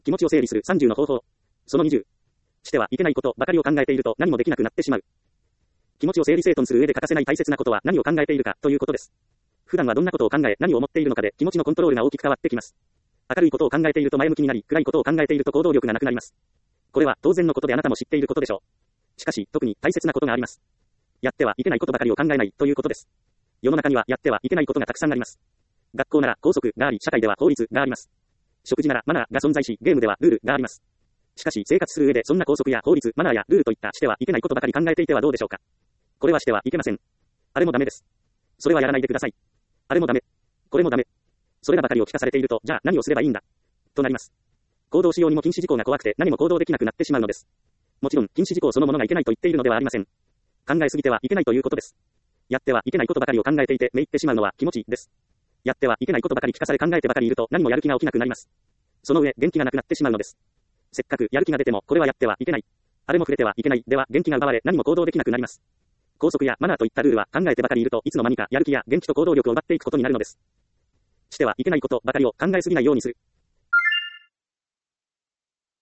気持ちを整理する30の方法。その20。してはいけないことばかりを考えていると何もできなくなってしまう。気持ちを整理整頓する上で欠かせない大切なことは何を考えているかということです。普段はどんなことを考え何を思っているのかで気持ちのコントロールが大きく変わってきます。明るいことを考えていると前向きになり、暗いことを考えていると行動力がなくなります。これは当然のことであなたも知っていることでしょう。しかし、特に大切なことがあります。やってはいけないことばかりを考えないということです。世の中にはやってはいけないことがたくさんあります。学校なら校則があり、社会では法律があります。食事ならマナーが存在し、ゲームではルールがあります。しかし、生活する上でそんな校則や法律、マナーやルールといったしてはいけないことばかり考えていてはどうでしょうか。これはしてはいけません。あれもダメです。それはやらないでください。あれもダメ。これもダメ。それらばかりを聞かされていると、じゃあ何をすればいいんだとなります。行動しようにも禁止事項が怖くて何も行動できなくなってしまうのです。もちろん、禁止事項そのものがいけないと言っているのではありません。考えすぎてはいけないということです。やってはいけないことばかりを考えていてめいってしまうのは気持ちです。やってはいけないことばかり聞かされ考えてばかりいると何もやる気が起きなくなります。その上、元気がなくなってしまうのです。せっかくやる気が出ても、これはやってはいけない。あれも触れてはいけない。では、元気が奪われ何も行動できなくなります。校則やマナーといったルールは考えてばかりいるといつの間にかやる気や元気と行動力を奪っていくことになるのです。してはいけないことばかりを考えすぎないようにする。